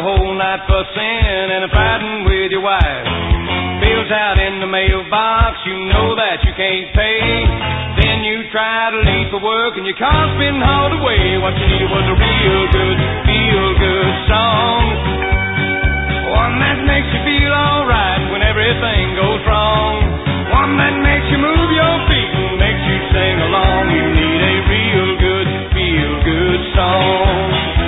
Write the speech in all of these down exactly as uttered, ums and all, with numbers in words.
whole night fussing and fighting with your wife. Bills out in the mailbox, you know that you can't pay. Then you try to leave for work and your car's been hauled away. What you needed was a real good, feel-good song, one that makes you feel alright when everything goes wrong, one that makes you move your feet and makes you sing along. You need a real good, feel-good song.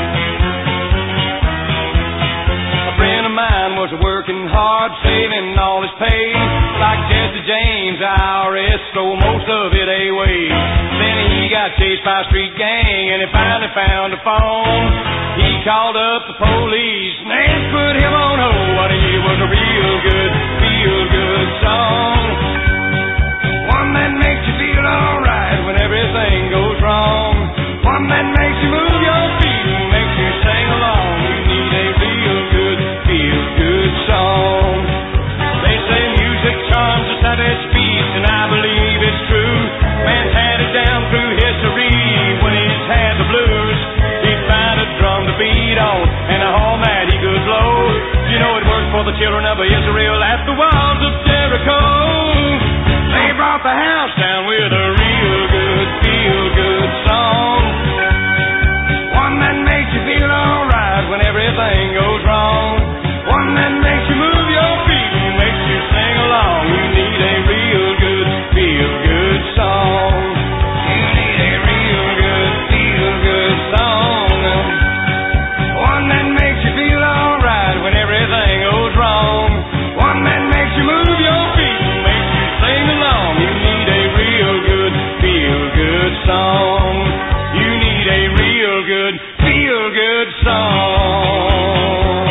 A friend of mine was working hard, saving all his pay. Like Jesse James, the I R S stole most of it away. Then he got chased by a street gang and he finally found a phone. He called up the police and they put him on hold. What he needed was a real good, feel-good song, one that makes you feel alright when everything goes wrong, one that makes you move your feet and makes you sing along. You need a real good, feel-good song. They say music charms a savage beast, and I believe it's true. Man's had it down through history. When he's had the blues, he'd find a drum to beat on and a horn that he could blow. You know it worked for the children of Israel at the walls of Jericho. They brought the house down with a real good, feel-good song, one that makes you feel alright when everything goes wrong, one that makes you move your feet and makes you sing along. You need a real good, feel-good song. You need a real good, feel-good song, one that makes you feel alright when everything goes wrong, one that makes you move your feet and makes you sing along. You need a real good, feel-good song. You need a real good, feel-good song.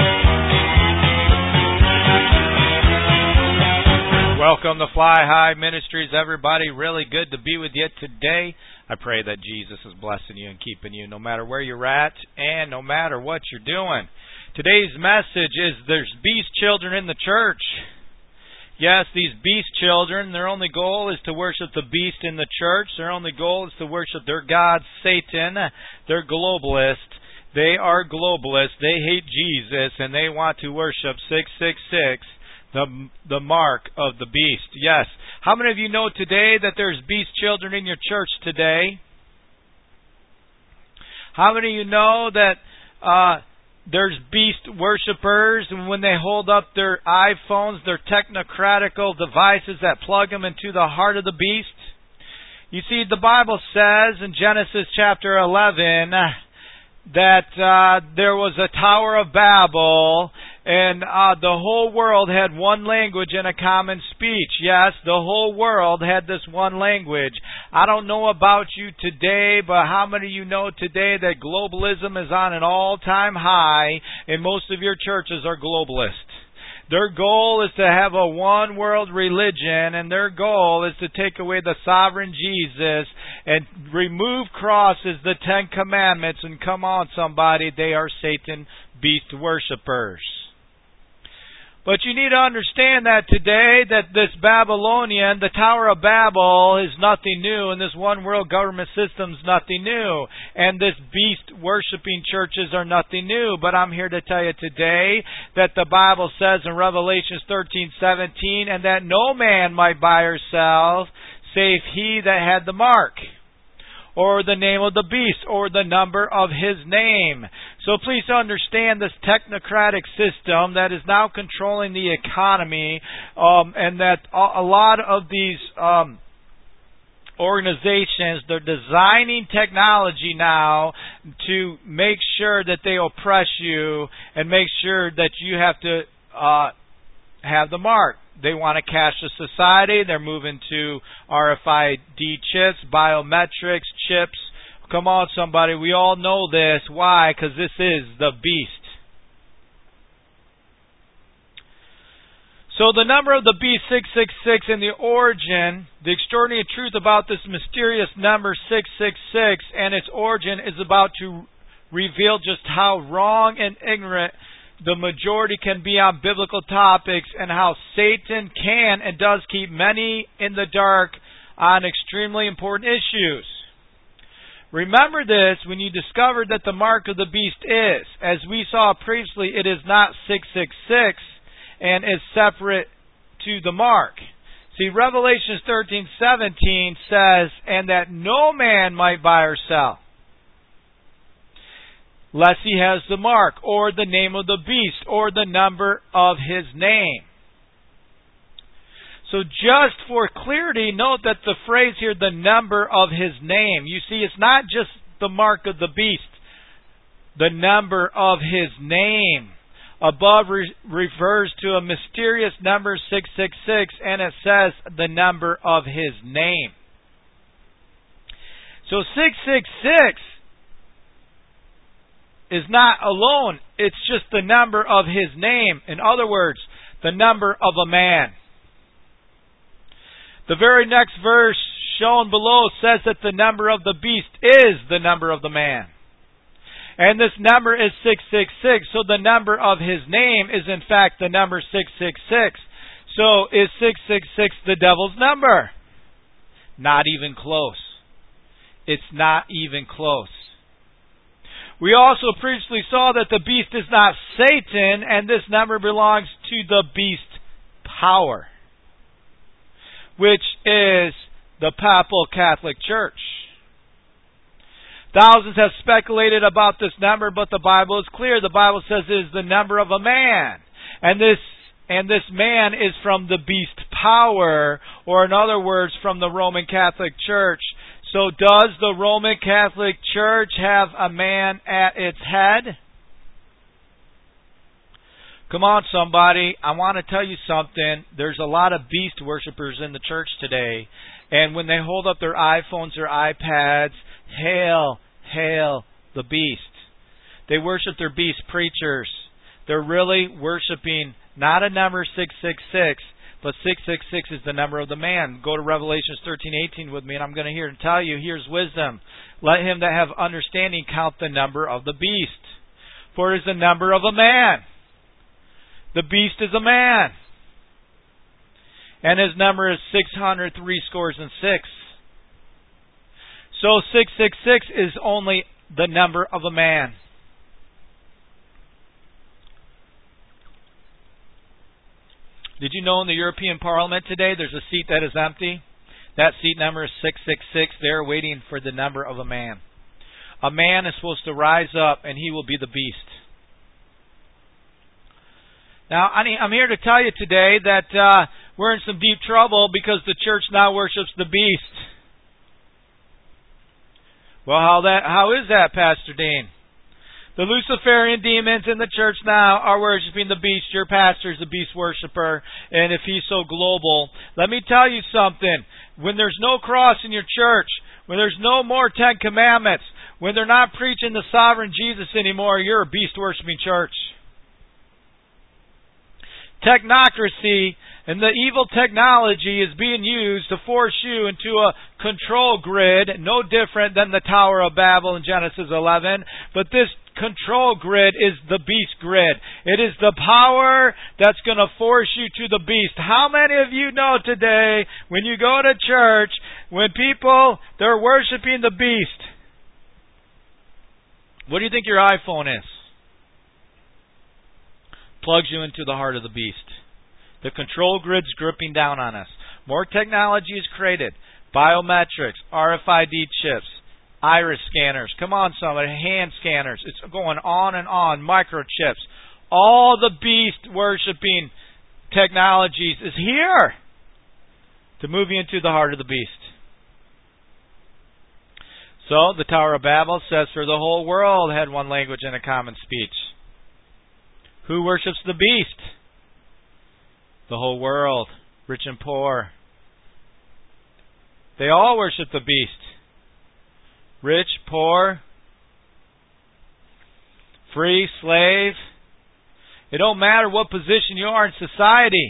Welcome to Fly High Ministries, everybody. Really good to be with you today. I pray that Jesus is blessing you and keeping you no matter where you're at and no matter what you're doing. Today's message is there's beast children in the church. Yes, these beast children, their only goal is to worship the beast in the church. Their only goal is to worship their god, Satan. They're globalists. They are globalists. They hate Jesus, and they want to worship six six six, the, the mark of the beast. Yes. How many of you know today that there's beast children in your church today? How many of you know that uh, there's beast worshipers, and when they hold up their iPhones, their technocratical devices that plug them into the heart of the beast? You see, the Bible says in Genesis chapter eleven that uh, there was a Tower of Babel, and uh, the whole world had one language and a common speech. Yes, the whole world had this one language. I don't know about you today, but how many of you know today that globalism is on an all-time high, and most of your churches are globalist? Their goal is to have a one-world religion, and their goal is to take away the sovereign Jesus and remove crosses, the Ten Commandments, and come on, somebody, they are Satan beast worshipers. But you need to understand that today, that this Babylonian, the Tower of Babel, is nothing new, and this one world government system is nothing new, and this beast worshiping churches are nothing new. But I'm here to tell you today that the Bible says in Revelation thirteen seventeen, and that no man might buy or sell, save he that had the mark, or the name of the beast, or the number of his name. So please understand this technocratic system that is now controlling the economy, um, and that a lot of these um, organizations, they're designing technology now to make sure that they oppress you and make sure that you have to uh, have the mark. They want to cashless society. They're moving to R F I D chips, biometrics, chips. Come on, somebody. We all know this. Why? Because this is the beast. So the number of the beast, six six six, and the origin, the extraordinary truth about this mysterious number, six six six, and its origin is about to reveal just how wrong and ignorant the majority can be on biblical topics, and how Satan can and does keep many in the dark on extremely important issues. Remember this when you discover that the mark of the beast is, as we saw previously, it is not six six six and is separate to the mark. See, Revelation thirteen seventeen says, and that no man might buy or sell, lest he has the mark, or the name of the beast, or the number of his name. So just for clarity, note that the phrase here, the number of his name. You see, it's not just the mark of the beast. The number of his name. Above re- refers to a mysterious number six six six, and it says the number of his name. So six six six is not alone. It's just the number of his name. In other words, the number of a man. The very next verse shown below says that the number of the beast is the number of the man. And this number is six six six. So the number of his name is in fact the number six six six. So is six six six the devil's number? Not even close. It's not even close. We also previously saw that the beast is not Satan, and this number belongs to the beast power, which is the Papal Catholic Church. Thousands have speculated about this number, but the Bible is clear. The Bible says it is the number of a man. And this and this man is from the beast power, or in other words, from the Roman Catholic Church. So does the Roman Catholic Church have a man at its head? Come on, somebody. I want to tell you something. There's a lot of beast worshipers in the church today. And when they hold up their iPhones or iPads, hail, hail the beast. They worship their beast preachers. They're really worshiping not a number six six six, but six six six is the number of the man. Go to Revelation thirteen eighteen with me, and I'm going to hear and tell you, here's wisdom. Let him that have understanding count the number of the beast. For it is the number of a man. The beast is a man. And his number is six hundred three scores and six. So six six six is only the number of a man. Did you know in the European Parliament today there's a seat that is empty? That seat number is six six six. They're waiting for the number of a man. A man is supposed to rise up and he will be the beast. Now, I'm here to tell you today that uh, we're in some deep trouble because the church now worships the beast. Well, how that? How is that, Pastor Dean? The Luciferian demons in the church now are worshiping the beast. Your pastor is a beast worshiper, and if he's so global, let me tell you something. When there's no cross in your church, when there's no more Ten Commandments, when they're not preaching the sovereign Jesus anymore, you're a beast worshiping church. Technocracy and the evil technology is being used to force you into a control grid, no different than the Tower of Babel in Genesis eleven. But this control grid is the beast grid. It is the power that's going to force you to the beast. How many of you know today, when you go to church, when people, they're worshiping the beast? What do you think your iPhone is? Plugs you into the heart of the beast. The control grid's gripping down on us. More technology is created. Biometrics, R F I D chips, iris scanners. Come on, somebody. Hand scanners. It's going on and on. Microchips. All the beast worshipping technologies is here to move you into the heart of the beast. So, the Tower of Babel says, for the whole world had one language and a common speech. Who worships the beast? The whole world, rich and poor. They all worship the beast. Rich, poor, free, slave. It don't matter what position you are in society.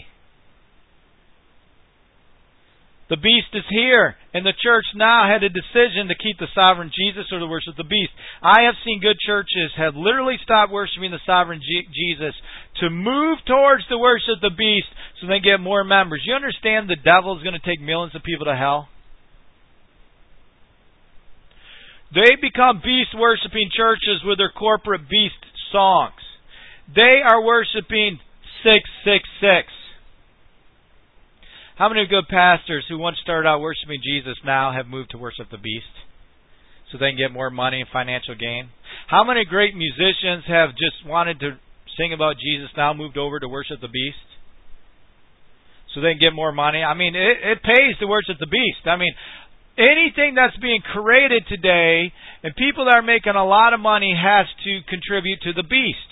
The beast is here, and the church now had a decision to keep the sovereign Jesus or to worship the beast. I have seen good churches have literally stopped worshiping the sovereign G- Jesus to move towards the worship of the beast so they get more members. You understand the devil is going to take millions of people to hell? They become beast-worshiping churches with their corporate beast songs. They are worshiping six six six. How many good pastors who once started out worshiping Jesus now have moved to worship the beast so they can get more money and financial gain? How many great musicians have just wanted to sing about Jesus now moved over to worship the beast so they can get more money? I mean, it, it pays to worship the beast. I mean, anything that's being created today and people that are making a lot of money has to contribute to the beast.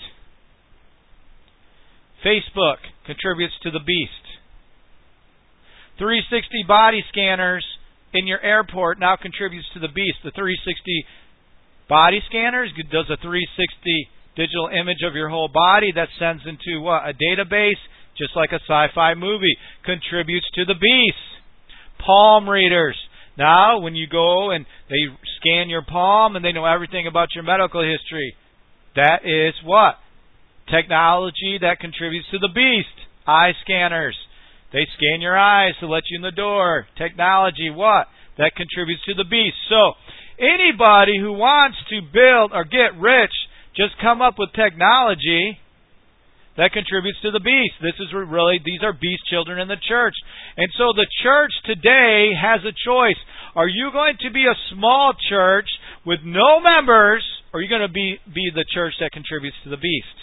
Facebook contributes to the beast. three sixty body scanners in your airport now contributes to the beast. The three sixty body scanners does a three sixty digital image of your whole body that sends into what? A database, just like a sci-fi movie. Contributes to the beast. Palm readers. Now, when you go and they scan your palm and they know everything about your medical history, that is what? Technology that contributes to the beast. Eye scanners. They scan your eyes to let you in the door. Technology, what? That contributes to the beast. So, anybody who wants to build or get rich, just come up with technology that contributes to the beast. This is really, these are beast children in the church. And so the church today has a choice. Are you going to be a small church with no members, or are you going to be, be the church that contributes to the beast?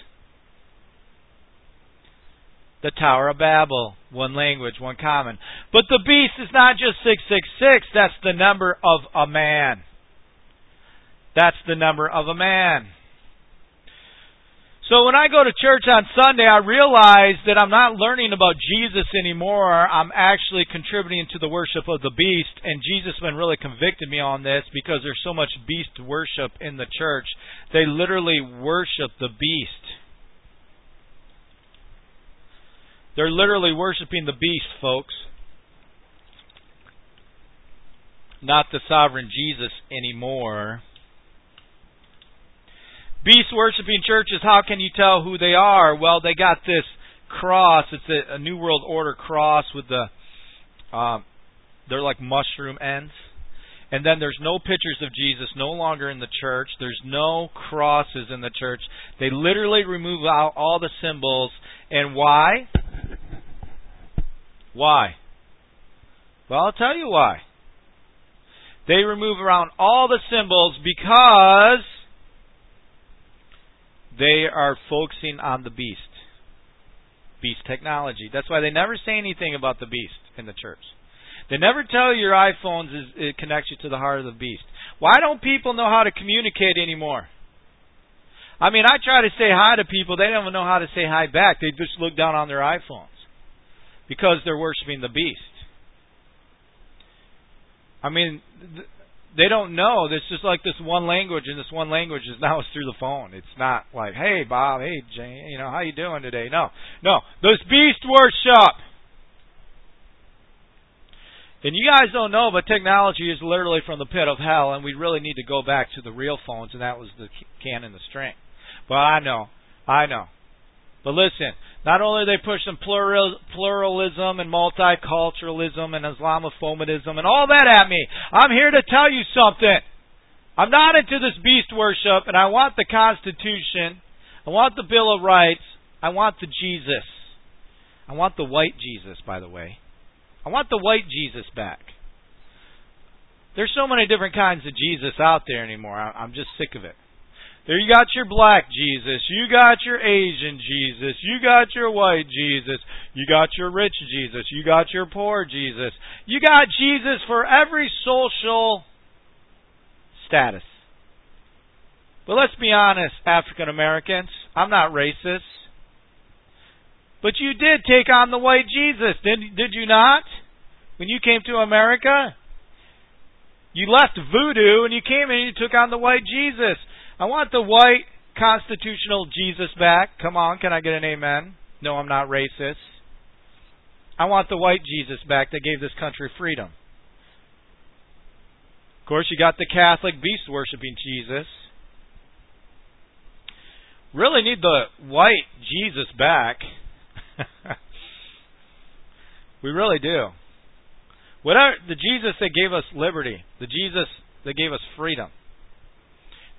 The Tower of Babel, one language, one common. But the beast is not just six six six, that's the number of a man. That's the number of a man. So when I go to church on Sunday, I realize that I'm not learning about Jesus anymore. I'm actually contributing to the worship of the beast. And Jesus has been really convicted me on this because there's so much beast worship in the church. They literally worship the beast. They're literally worshiping the beast, folks. Not the sovereign Jesus anymore. Beast worshiping churches, how can you tell who they are? Well, they got this cross. It's a, a New World Order cross with the, um, they're like mushroom ends. And then there's no pictures of Jesus no longer in the church. There's no crosses in the church. They literally remove out all the symbols. And why? Why? Well, I'll tell you why. They remove around all the symbols because they are focusing on the beast. Beast technology. That's why they never say anything about the beast in the church. They never tell you your iPhones is, it connects you to the heart of the beast. Why don't people know how to communicate anymore? I mean, I try to say hi to people. They don't even know how to say hi back. They just look down on their iPhones because they're worshiping the beast. I mean, th- they don't know. It's just like this one language, and this one language is now is through the phone. It's not like, hey, Bob, hey, Jane, you know, how you doing today? No, no. This beast worship. And you guys don't know, but technology is literally from the pit of hell, and we really need to go back to the real phones, and that was the can and the string. But I know, I know. But listen, not only are they pushing plural, pluralism and multiculturalism and Islamophobism and all that at me, I'm here to tell you something. I'm not into this beast worship, and I want the Constitution. I want the Bill of Rights. I want the Jesus. I want the white Jesus, by the way. I want the white Jesus back. There's so many different kinds of Jesus out there anymore. I'm just sick of it. There you got your black Jesus. You got your Asian Jesus. You got your white Jesus. You got your rich Jesus. You got your poor Jesus. You got Jesus for every social status. But let's be honest, African Americans, I'm not racist. But you did take on the white Jesus, did, did you not? When you came to America, you left voodoo and you came and you took on the white Jesus. I want the white constitutional Jesus back. Come on, can I get an amen? No, I'm not racist. I want the white Jesus back that gave this country freedom. Of course, you got the Catholic beast-worshipping Jesus. Really need the white Jesus back. We really do. Whatever the Jesus that gave us liberty, the Jesus that gave us freedom.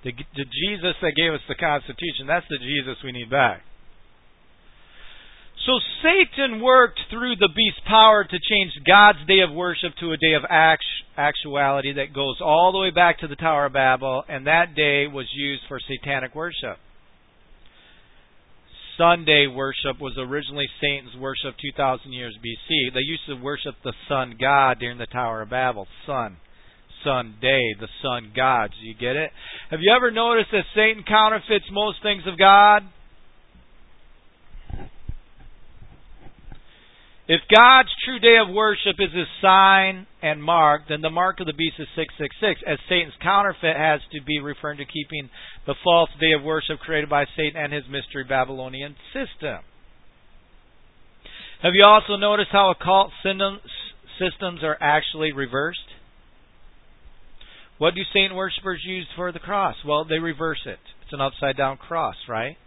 The, the Jesus that gave us the Constitution, that's the Jesus we need back. So Satan worked through the beast's power to change God's day of worship to a day of actuality that goes all the way back to the Tower of Babel, and that day was used for satanic worship. Sunday worship was originally Satan's worship two thousand years B C. They used to worship the sun god during the Tower of Babel. Sun. Sunday, the sun god. Do you get it? Have you ever noticed that Satan counterfeits most things of God? If God's true day of worship is His sign and mark, then the mark of the beast is six six six, as Satan's counterfeit has to be referring to keeping the false day of worship created by Satan and his mystery Babylonian system. Have you also noticed how occult systems are actually reversed? What do Satan worshippers use for the cross? Well, they reverse it. It's an upside down cross, right?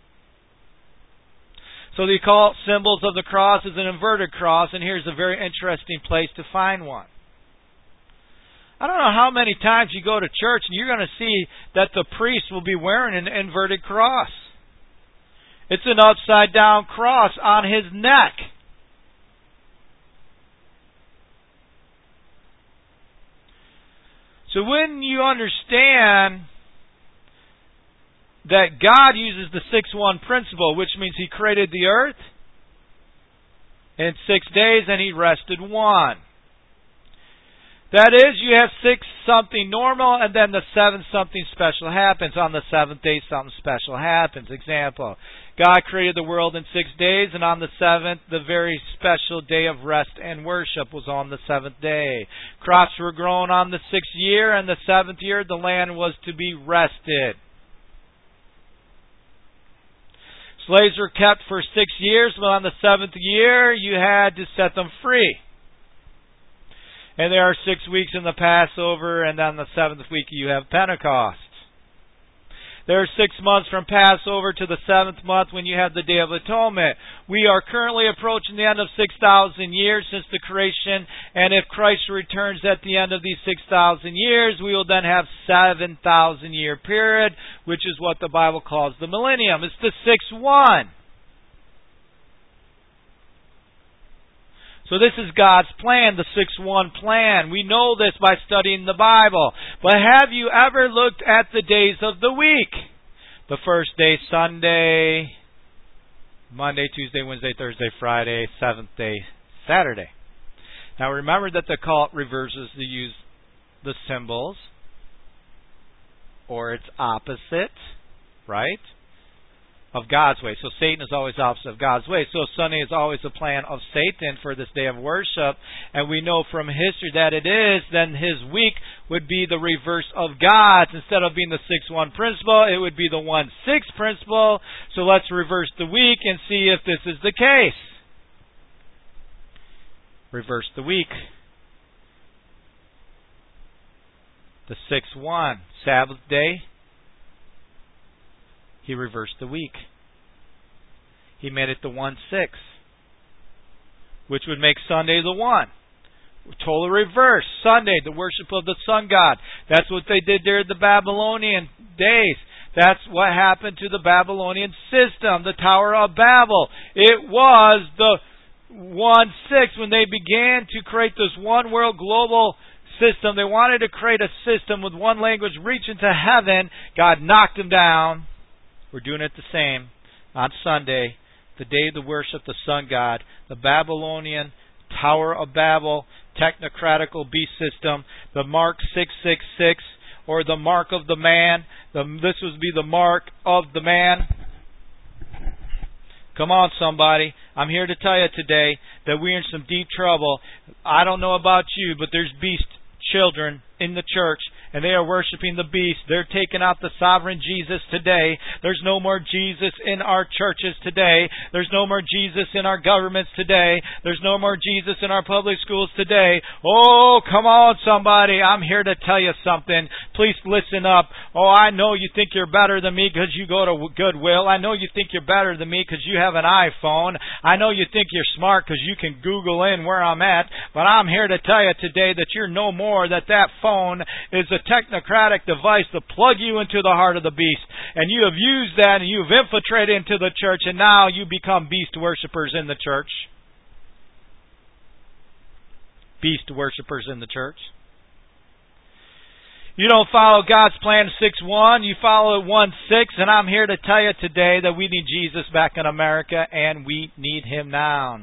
So the occult symbols of the cross is an inverted cross, and here's a very interesting place to find one. I don't know how many times you go to church and you're going to see that the priest will be wearing an inverted cross. It's an upside down cross on his neck. So when you understand that God uses the six one principle, which means He created the earth in six days and He rested one. That is, you have six something normal, and then the seventh something special happens. On the seventh day, something special happens. Example, God created the world in six days, and on the seventh, the very special day of rest and worship was on the seventh day. Crops were grown on the sixth year, and the seventh year, the land was to be rested. Slaves were kept for six years, but on the seventh year, you had to set them free. And there are six weeks in the Passover, and on the seventh week you have Pentecost. There are six months from Passover to the seventh month when you have the Day of Atonement. We are currently approaching the end of six thousand years since the creation, and if Christ returns at the end of these six thousand years, we will then have seven thousand year period, which is what the Bible calls the millennium. It's the six one. So this is God's plan, the six one plan. We know this by studying the Bible. But have you ever looked at the days of the week? The first day, Sunday, Monday, Tuesday, Wednesday, Thursday, Friday, seventh day, Saturday. Now remember that the cult reverses the use the symbols or its opposite, right? Of God's way. So Satan is always opposite of God's way. So Sunday is always a plan of Satan for this day of worship. And we know from history that it is. Then his week would be the reverse of God's. Instead of being the six one principle, it would be the one six principle. So let's reverse the week and see if this is the case. Reverse the week. The six one. Sabbath day. He reversed the week. He made it the one six, which would make Sunday the one. Total reverse. Sunday, the worship of the sun god. That's what they did during the Babylonian days. That's what happened to the Babylonian system, the Tower of Babel. It was the one six when they began to create this one world global system. They wanted to create a system with one language reaching to heaven. God knocked them down. We're doing it the same on Sunday, the day of the worship, the sun god, the Babylonian Tower of Babel, technocratical beast system, the mark six six six, or the mark of the man. The, this would be the mark of the man. Come on, somebody. I'm here to tell you today that we're in some deep trouble. I don't know about you, but there's beast children in the church, and they are worshiping the beast. They're taking out the sovereign Jesus today. There's no more Jesus in our churches today. There's no more Jesus in our governments today. There's no more Jesus in our public schools today. Oh, come on, somebody. I'm here to tell you something. Please listen up. Oh, I know you think you're better than me because you go to Goodwill. I know you think you're better than me because you have an iPhone. I know you think you're smart because you can Google in where I'm at. But I'm here to tell you today that you're no more, that that phone is a a technocratic device to plug you into the heart of the beast. And you have used that and you've infiltrated into the church, and now you become beast worshipers in the church. Beast worshipers in the church. You don't follow God's plan six one, you follow it one six, and I'm here to tell you today that we need Jesus back in America, and we need Him now.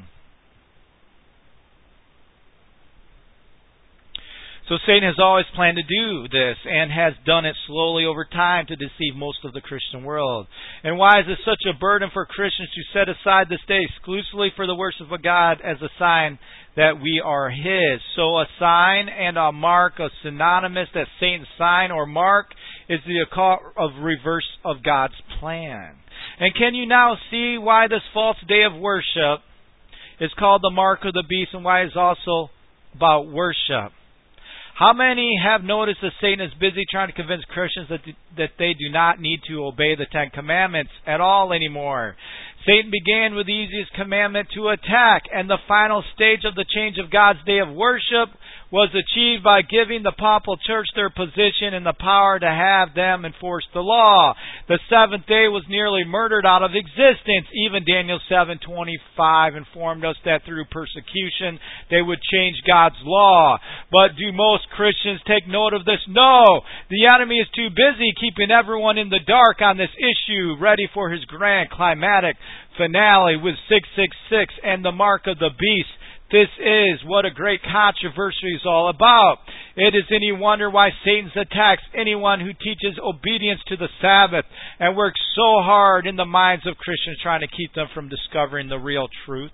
So Satan has always planned to do this and has done it slowly over time to deceive most of the Christian world. And why is it such a burden for Christians to set aside this day exclusively for the worship of God as a sign that we are His? So a sign and a mark are synonymous. That Satan's sign or mark is the occult of reverse of God's plan. And can you now see why this false day of worship is called the mark of the beast, and why it's also about worship? How many have noticed that Satan is busy trying to convince Christians that that they do not need to obey the Ten Commandments at all anymore? Satan began with the easiest commandment to attack, and the final stage of the change of God's day of worship was achieved by giving the Papal Church their position and the power to have them enforce the law. The seventh day was nearly murdered out of existence. Even Daniel seven twenty-five informed us that through persecution they would change God's law. But do most Christians take note of this? No! The enemy is too busy keeping everyone in the dark on this issue, ready for his grand climatic finale with six six six and the mark of the beast. This is what a great controversy is all about. It is any wonder why Satan attacks anyone who teaches obedience to the Sabbath and works so hard in the minds of Christians trying to keep them from discovering the real truth.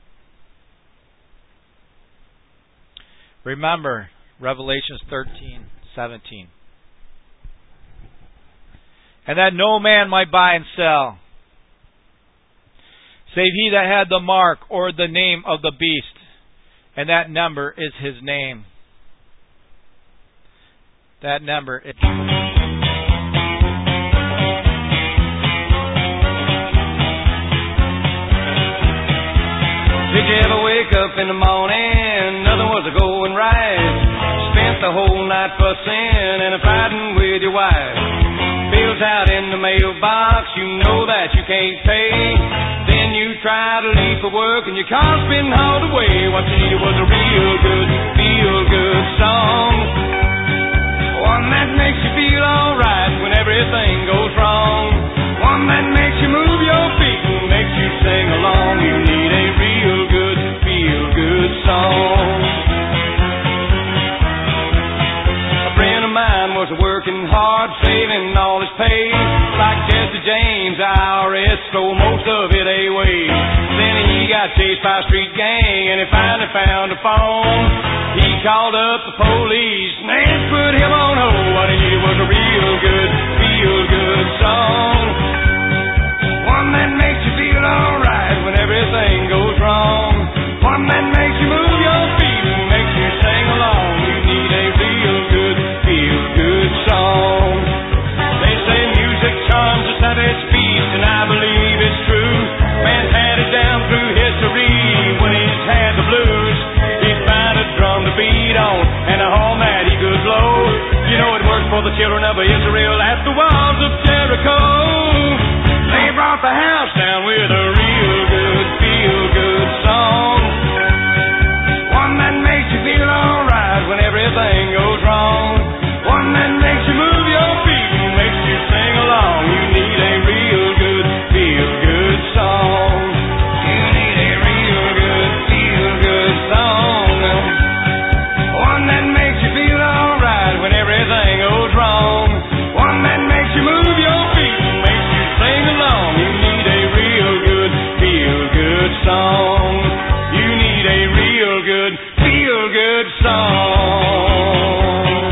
Remember, Revelation thirteen seventeen. And that no man might buy and sell, save he that had the mark or the name of the beast. And that number is his name. That number is... Did you ever wake up in the morning, nothing was a going right? Spent the whole night fussing and fighting with your wife. Bills out in the mailbox, you know that you can't pay. Then you try to leave for work and your car's been hauled away. What you needed was a real good, feel-good song, one that makes you feel alright when everything goes wrong, one that makes you move your feet and makes you sing along. You need a real good, feel-good song. A friend of mine was working hard, saving all his pay. Like Jesse James, I R S stole most of it away. Then he got chased by a street gang and he finally found a phone. He called up the police and they put him on hold. What he needed was a real good, feel-good song, one that makes you feel alright when everything goes wrong, one that makes you move your feet and makes you sing along. You need a real good, feel-good song. They say music charms a savage beast, and I believe it's true. Man's had it down through history. When he's had the blues, he'd find a drum to beat on and a horn that he could blow. You know it worked for the children of Israel at the walls of Jericho. They brought the house down with a real good, feel-good song, one that makes you feel alright when everything goes wrong, one that makes you move your feet and makes you sing along. You need a real good, feel-good song. You need a real good, feel-good song, one that makes you feel alright when everything goes wrong, one that makes you move your feet and makes you sing along. You need a real good, feel-good song. You need a real good, feel-good song.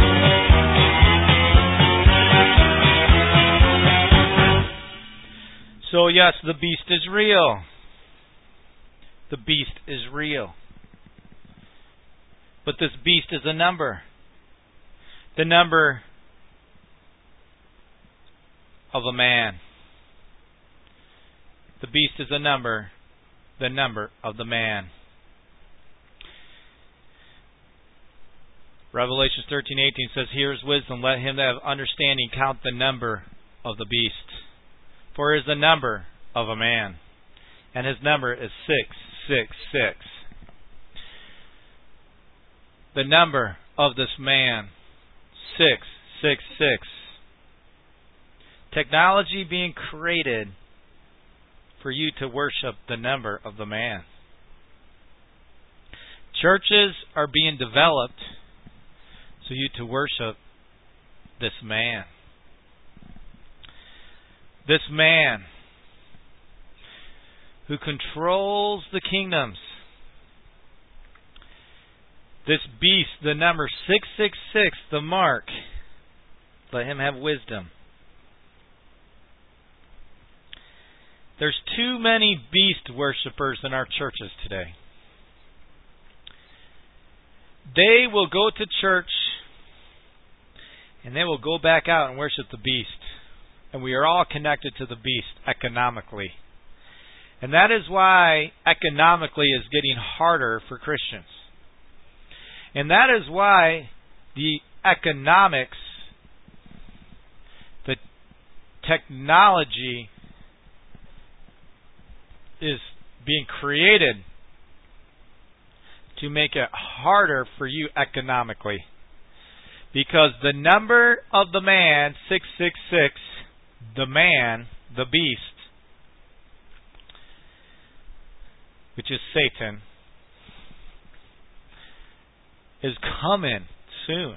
So yes, the beast is real. The beast is real. But this beast is a number. The number of a man. The beast is a number. The number of the man. Revelation thirteen eighteen says, "Here is wisdom. Let him that have understanding count the number of the beast. For it is the number of a man, and his number is six six six." The number of this man, six six six. Technology being created for you to worship the number of the man. Churches are being developed so you to worship this man. This man who controls the kingdoms. This beast, the number six six six, the mark. Let him have wisdom. There's too many beast worshippers in our churches today. They will go to church and they will go back out and worship the beast. And we are all connected to the beast economically. And that is why economically is getting harder for Christians. And that is why the economics, the technology is being created to make it harder for you economically. Because the number of the man, six six six, the man, the beast, which is Satan, is coming soon.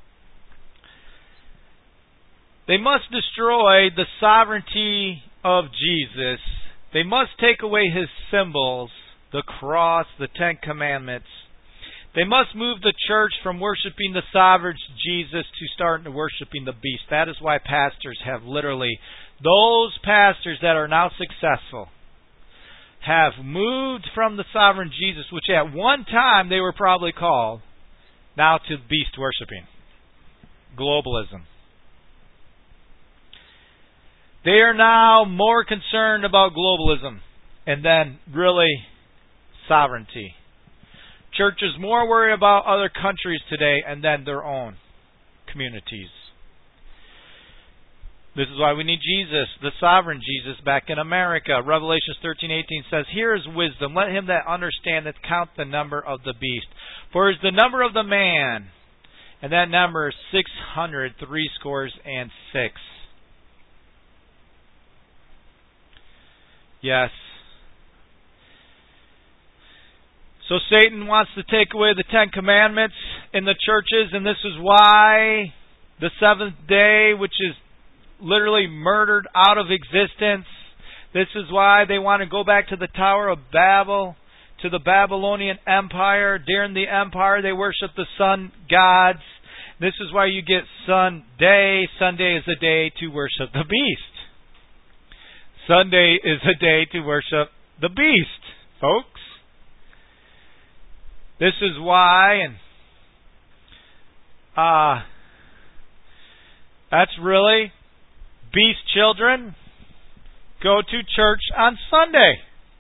They must destroy the sovereignty of Jesus. They must take away his symbols, the cross, the Ten Commandments. They must move the church from worshiping the sovereign Jesus to starting worshiping the beast. That is why pastors have literally, those pastors that are now successful, have moved from the sovereign Jesus, which at one time they were probably called, now to beast worshiping. Globalism. They are now more concerned about globalism and then really sovereignty. Churches more worry about other countries today and then their own communities. This is why we need Jesus, the sovereign Jesus, back in America. Revelation thirteen eighteen says, "Here is wisdom. Let him that understandeth count the number of the beast. For it is the number of the man, and that number is six hundred three scores and six." Yes. So Satan wants to take away the Ten Commandments in the churches, and this is why the seventh day, which is literally murdered out of existence, this is why they want to go back to the Tower of Babel, to the Babylonian Empire. During the empire, they worship the sun gods. This is why you get Sunday. Sunday is a day to worship the beast. Sunday is a day to worship the beast, folks. This is why, and uh, that's really, beast children go to church on Sunday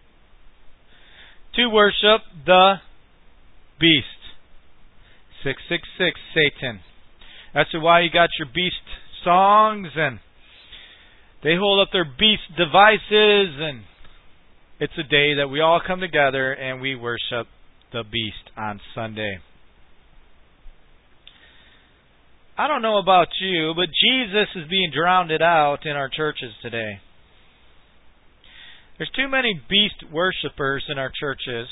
to worship the beast. six six six, Satan. That's why you got your beast songs, and they hold up their beast devices, and it's a day that we all come together and we worship the beast on Sunday. I don't know about you, but Jesus is being drowned out in our churches today. There's too many beast worshippers in our churches.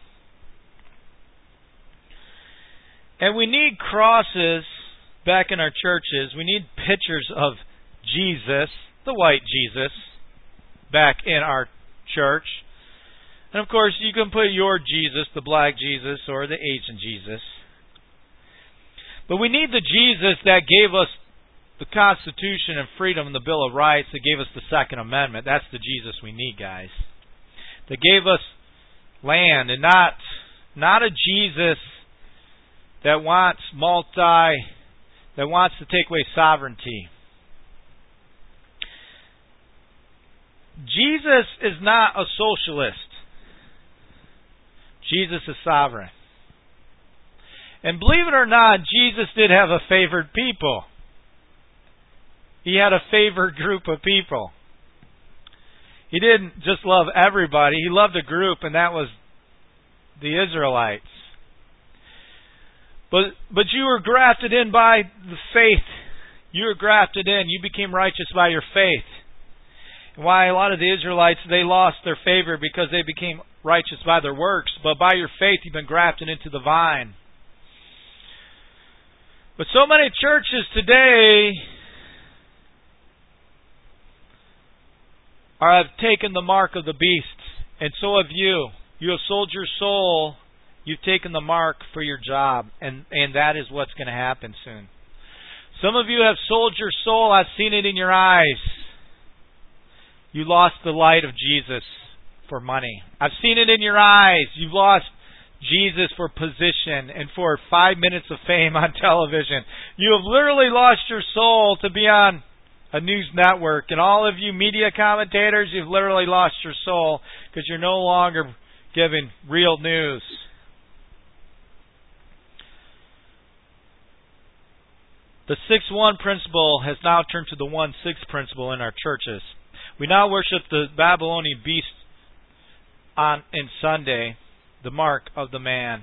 And we need crosses back in our churches. We need pictures of Jesus, the white Jesus, back in our church. And of course, you can put your Jesus, the black Jesus, or the Asian Jesus. But we need the Jesus that gave us the Constitution and freedom and the Bill of Rights, that gave us the Second Amendment. That's the Jesus we need, guys. That gave us land, and not, not a Jesus that wants multi, that wants to take away sovereignty. Jesus is not a socialist. Jesus is sovereign. And believe it or not, Jesus did have a favored people. He had a favored group of people. He didn't just love everybody. He loved a group, and that was the Israelites. But but you were grafted in by the faith. You were grafted in. You became righteous by your faith. And why a lot of the Israelites, they lost their favor because they became righteous by their works. But by your faith, you've been grafted into the vine. But so many churches today are, have taken the mark of the beast. And so have you. You have sold your soul. You've taken the mark for your job. And, and that is what's going to happen soon. Some of you have sold your soul. I've seen it in your eyes. You lost the light of Jesus for money. I've seen it in your eyes. You've lost Jesus for position and for five minutes of fame on television. You have literally lost your soul to be on a news network. And all of you media commentators, you've literally lost your soul because you're no longer giving real news. The six one principle has now turned to the one six principle in our churches. We now worship the Babylonian beast on in Sunday, the mark of the man.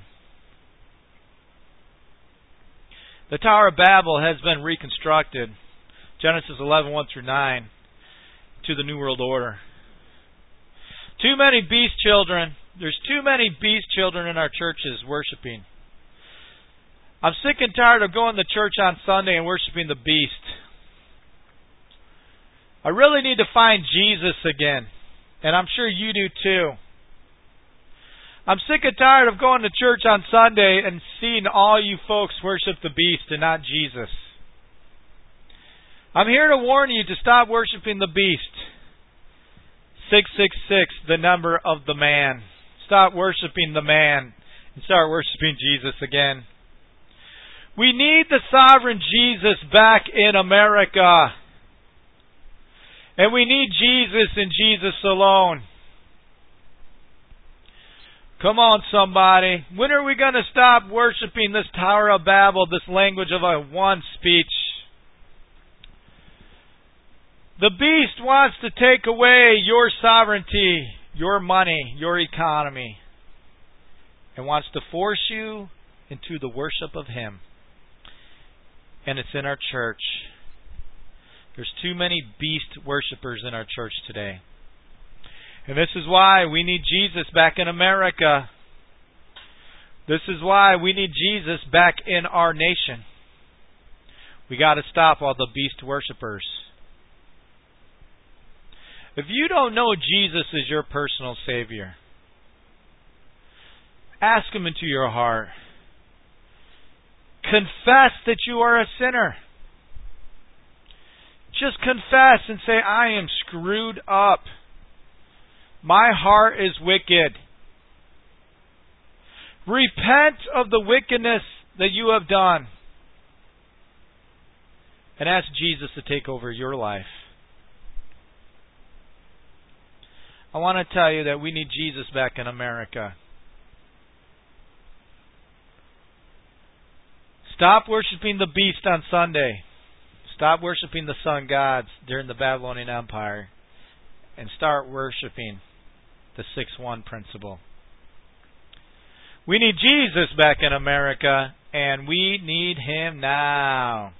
The Tower of Babel has been reconstructed, Genesis eleven, one through nine, to the New World Order. Too many beast children, there's too many beast children in our churches worshiping. I'm sick and tired of going to church on Sunday and worshiping the beast. I really need to find Jesus again, and I'm sure you do too. I'm sick and tired of going to church on Sunday and seeing all you folks worship the beast and not Jesus. I'm here to warn you to stop worshiping the beast. six six six, the number of the man. Stop worshiping the man and start worshiping Jesus again. We need the sovereign Jesus back in America. And we need Jesus and Jesus alone. Come on, somebody. When are we going to stop worshiping this Tower of Babel, this language of a one speech? The beast wants to take away your sovereignty, your money, your economy, and wants to force you into the worship of him. And it's in our church. There's too many beast worshipers in our church today. And this is why we need Jesus back in America. This is why we need Jesus back in our nation. We got to stop all the beast worshipers. If you don't know Jesus as your personal Savior, ask Him into your heart. Confess that you are a sinner. Just confess and say, I am screwed up. My heart is wicked. Repent of the wickedness that you have done. And ask Jesus to take over your life. I want to tell you that we need Jesus back in America. Stop worshiping the beast on Sunday. Stop worshiping the sun gods during the Babylonian Empire. And start worshiping the six one principle. We need Jesus back in America, and we need Him now.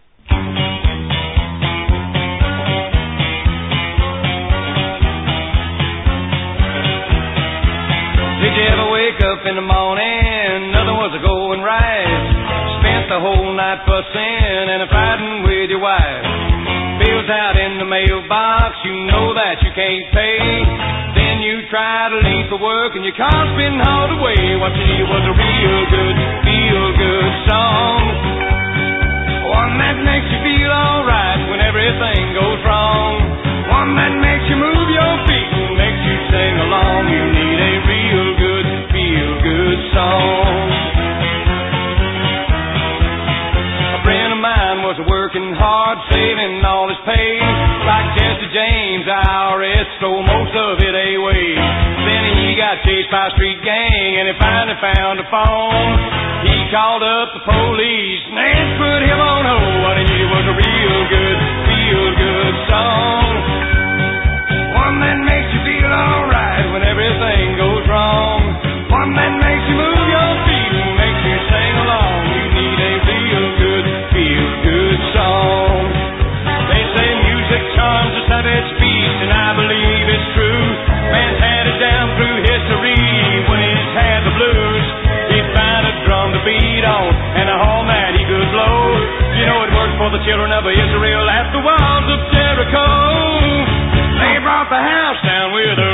Did you ever wake up in the morning, nothing was a-going right? Spent the whole night fussing and fighting with your wife. Bills out in the mailbox, you know that you can't pay. Then you try to leave for work and your car's been hauled away. What you need was a real good, feel good song. One that makes you feel alright when everything goes wrong. One that makes you move your feet and makes you sing along. You need a real good, feel good song. A friend of mine was working hard, saving all his pay. Like Jesse James, I R S stole most of it away. Then he got chased by a street gang and he finally found a phone. He called up the police, and they put him on hold. What he needed was a real good, feel good song. One that makes you feel alright when everything goes wrong. One that makes you move your feet and makes you sing along. You need a real good, feel good song. They say music charms a savage beast, and I believe it's true. Man's had it down through history. When he's had the blues, he'd find a drum to beat on and a horn that he could blow. You know it worked for the children of Israel at the walls of Jericho. They brought the house down with a